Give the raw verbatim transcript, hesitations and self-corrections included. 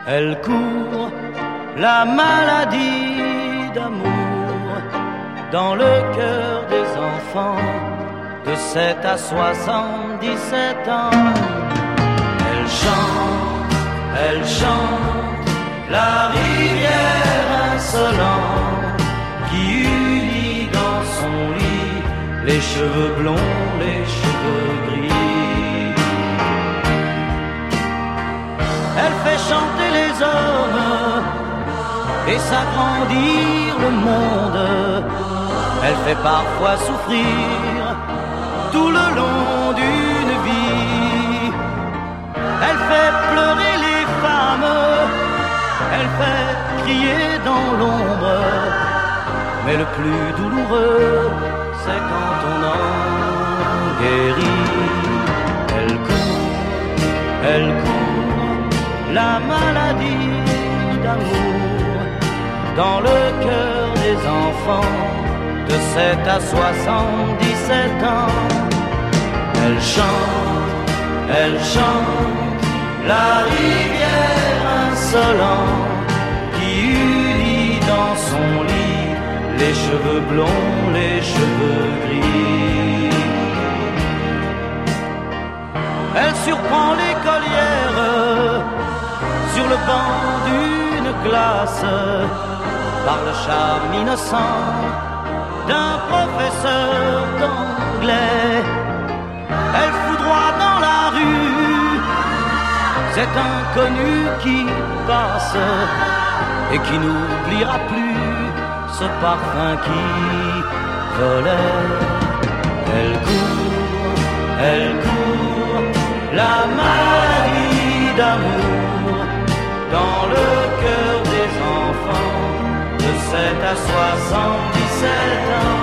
Elle court la maladie d'amour dans le cœur des enfants de sept à soixante-dix-sept ans. Elle chante, elle chante la rivière insolente qui unit dans son lit les cheveux blonds, les cheveux gris. Elle fait chanter les hommes et s'agrandir le monde. Elle fait parfois souffrir tout le long d'une vie. Elle fait pleurer les femmes, elle fait crier dans l'ombre. Mais le plus douloureux, c'est quand on en guérit. Elle court, elle court, la maladie d'amour dans le cœur des enfants de sept à soixante-dix-sept ans. Elle chante, elle chante la rivière insolente qui unit dans son lit les cheveux blonds, les cheveux gris. Elle surprend l'écolière sur le banc d'une classe par le charme innocent d'un professeur d'anglais. Elle foudroie dans la rue cet inconnu qui passe et qui n'oubliera plus ce parfum qui volait. Elle court, elle court, la maladie d'amour dans le cœur des enfants de sept à soixante-dix-sept ans.